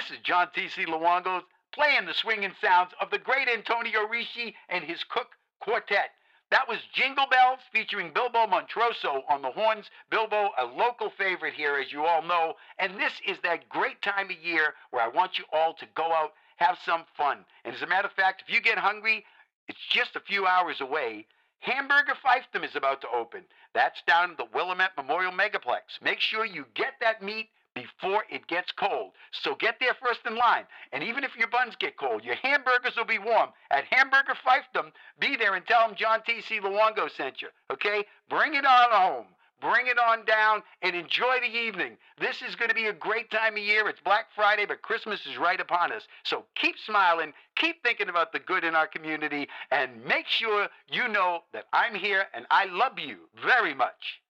This is John T.C. Luongos playing the swinging sounds of the great Antonio Ricci and his Cook Quartet. That was Jingle Bells featuring Bilbo Montroso on the horns. Bilbo, a local favorite here, as you all know. And this is that great time of year where I want you all to go out, have some fun. And as a matter of fact, if you get hungry, it's just a few hours away. Hamburger Fiefdom is about to open. That's down at the Willamette Memorial Megaplex. Make sure you get that meat before it gets cold. So get there first in line. And even if your buns get cold, your hamburgers will be warm. At Hamburger Fiefdom, be there and tell them John T.C. Luongo sent you. Okay? Bring it on home. Bring it on down and enjoy the evening. This is going to be a great time of year. It's Black Friday, but Christmas is right upon us. So keep smiling, keep thinking about the good in our community, and make sure you know that I'm here and I love you very much.